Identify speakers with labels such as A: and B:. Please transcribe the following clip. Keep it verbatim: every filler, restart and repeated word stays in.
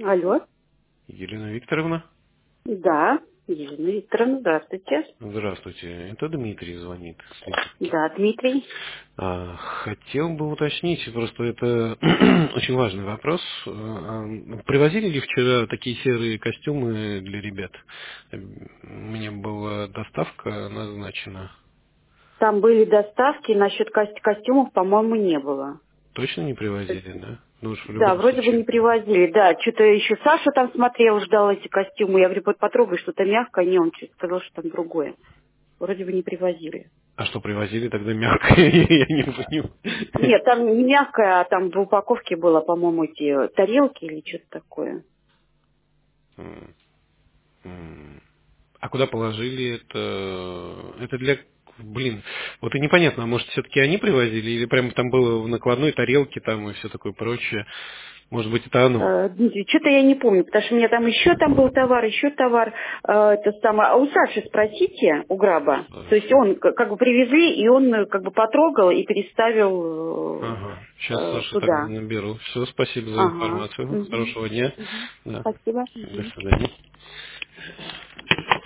A: Алло.
B: Елена Викторовна?
A: Да, Елена Викторовна, здравствуйте.
B: Здравствуйте. Это Дмитрий звонит.
A: Да, Дмитрий.
B: А, Хотел бы уточнить, просто это очень важный вопрос. А, Привозили ли вчера такие серые костюмы для ребят? У меня была доставка назначена.
A: Там были доставки, насчет ко- костюмов, по-моему, не было.
B: Точно не привозили, да? Ну уж в
A: Да,
B: любом
A: вроде бы
B: случае.
A: не привозили, да. Что-то еще Саша там смотрел, ждал эти костюмы. Я говорю, вот потрогай, что-то мягкое. Не, он что-то сказал, что там другое. Вроде бы не привозили.
B: А что привозили тогда мягкое? Я не понимаю.
A: Нет, там не мягкое, а там в упаковке было, по-моему, эти тарелки или что-то такое.
B: М, м. А куда положили это? Это для... Блин, вот и непонятно, а может все-таки они привозили, или прямо там было в накладной тарелке там и все такое прочее. Может быть, это оно.
A: Э, Дмитрий, что-то я не помню, потому что у меня там еще там был товар, еще товар. Э, это самое. А у Саши спросите, у Граба. То есть
B: Хорошо.
A: он к- как бы привезли, и он э, как бы потрогал и переставил
B: Ага.
A: э,
B: Сейчас
A: э,
B: Саша тогда
A: туда.
B: наберу. Все, спасибо за
A: Ага.
B: информацию.
A: Мгм.
B: Хорошего дня.
A: Мгм.
B: Да.
A: Спасибо.
B: До
A: Мгм.
B: свидания.